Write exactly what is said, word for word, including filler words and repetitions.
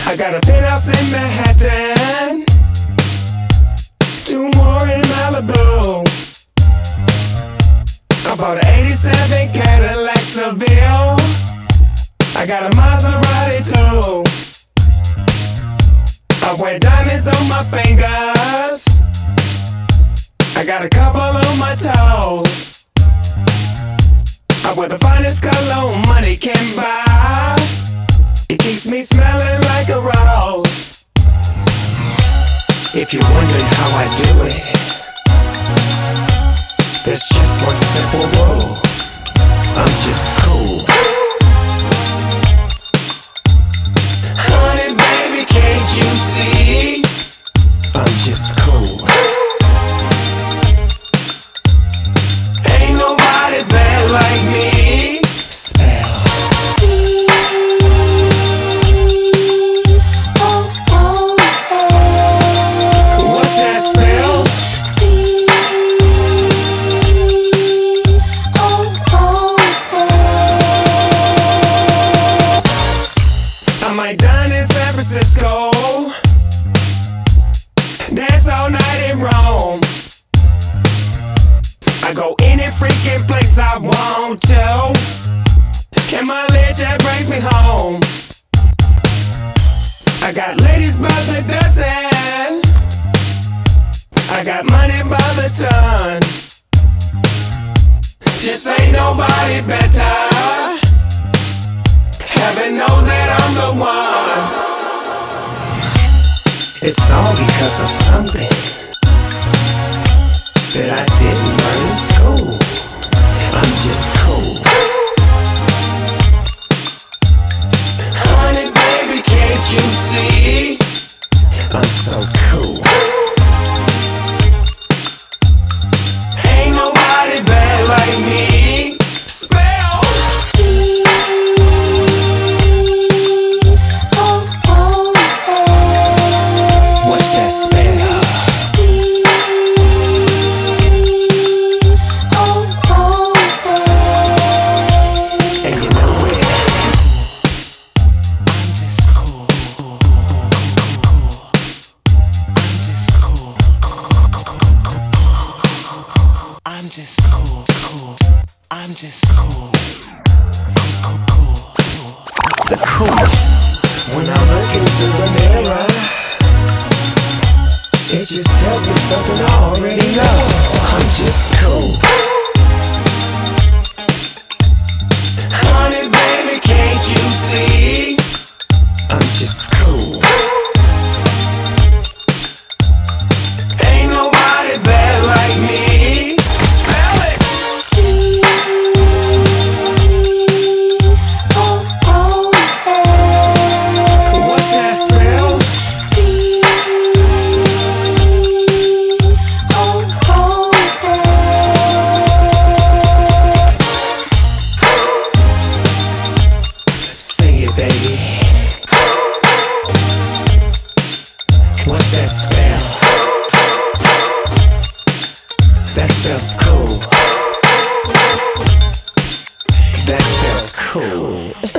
I got a penthouse in Manhattan, two more in Malibu. I bought an eighty-seven Cadillac Seville. I got a Maserati too. I wear diamonds on my fingers. I got a couple on my toes. I wear the finest cologne money can buy. It keeps me smelling like a rose. If you're wondering how I do it, there's just one simple rule. I'm just cool. Honey, baby, can't you see? I'm just cool. Ain't nobody bad like me. Spell T O O O. What's that spell? T O O O. I might dine in San Francisco, dance all night in Rome. I go any freaking place I want to, and my legend brings me home. I got ladies by the dozen, I got money by the ton. Just ain't nobody better. Heaven knows that I'm the one. It's all because of something that I didn't learn in school. I'm just cool. Honey, baby, can't you see? I'm so cool. Ain't nobody bad like me. Spell T O O O. What's that spell? T O O O. And you know it. I'm just cool. I'm just cool. Cool, cool, cool. The coolest. When I look into the mirror, it just tells me something I already know. I'm just cool. Honey, baby, can't you see? I'm just cool. Ain't nobody bad like me. Spell it. T O O O. What's that spell? T O O O. Sing it, baby. What's that spell? That spells cool. That spells cool.